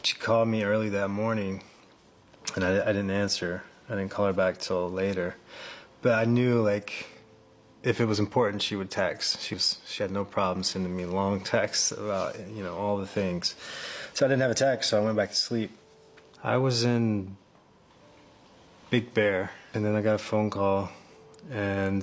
she called me early that morning, and I didn't answer. I didn't call her back till later. But I knew, like, if it was important, she would text. She had no problem sending me long texts about, you know, all the things. So I didn't have a text, so I went back to sleep. I was in Big Bear, and then I got a phone call, and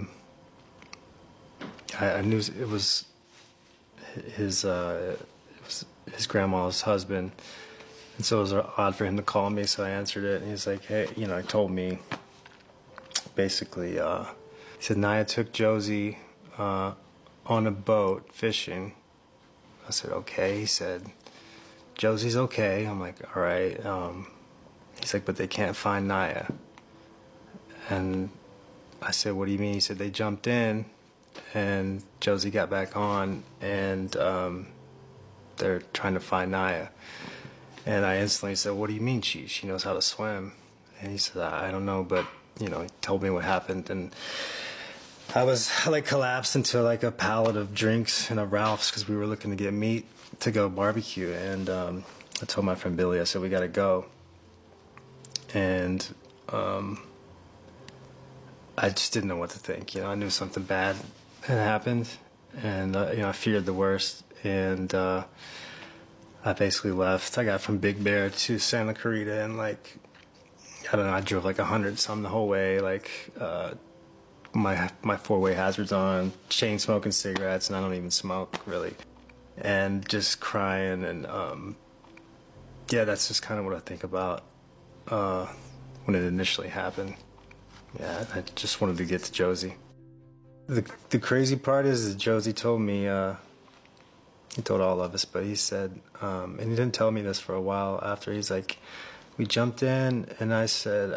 I knew it was his grandma's husband, and so it was odd for him to call me. So I answered it, and he's like, "Hey, you know," he told me basically. He said Naya took Josie on a boat fishing. I said, "Okay." He said, "Josie's okay." I'm like, "All right." He's like, "But they can't find Naya." And I said, "What do you mean?" He said, "They jumped in, and Josie got back on, and they're trying to find Naya." And I instantly said, "What do you mean she knows how to swim?" And he said, "I don't know, but, you know," he told me what happened. And I like collapsed into like a pallet of drinks in a Ralph's because we were looking to get meat to go barbecue. And I told my friend Billy, I said, "We got to go." And I just didn't know what to think. You know, I knew something bad had happened, and you know, I feared the worst. And I basically left. I got from Big Bear to Santa Clarita, and like, I don't know, I drove like 100-some the whole way. Like, my four-way hazards on, chain smoking cigarettes, and I don't even smoke really, and just crying. And yeah, that's just kind of what I think about when it initially happened. Yeah, I just wanted to get to Josie. The crazy part is that Josie told me, he told all of us, but he said, and he didn't tell me this for a while after, he's like, we jumped in, and I said,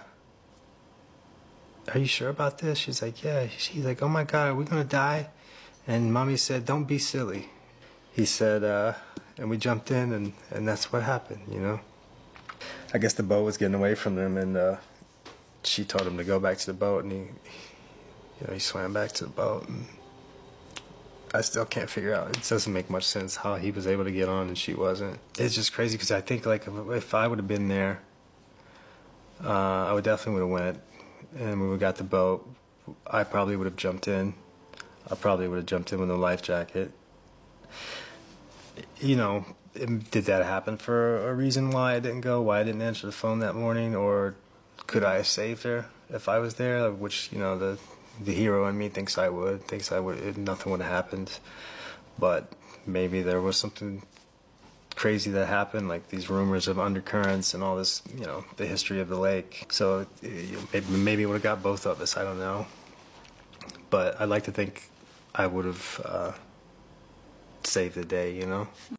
"Are you sure about this?" She's like, "Yeah." She's like, "Oh my God, are we gonna die?" And Mommy said, "Don't be silly." He said, and we jumped in, and that's what happened, you know? I guess the boat was getting away from them, and she told him to go back to the boat, and he swam back to the boat. And I still can't figure out. It doesn't make much sense how he was able to get on and she wasn't. It's just crazy because I think, like, if I would have been there, I would definitely would have went. And when we got the boat, I probably would have jumped in. I probably would have jumped in with a life jacket. You know, did that happen for a reason why I didn't go, why I didn't answer the phone that morning? Or could I have saved her if I was there? Which, you know, the hero in me thinks I would, nothing would have happened. But maybe there was something crazy that happened, like these rumors of undercurrents and all this, you know, the history of the lake. So maybe it would have got both of us, I don't know. But I'd like to think I would have saved the day, you know?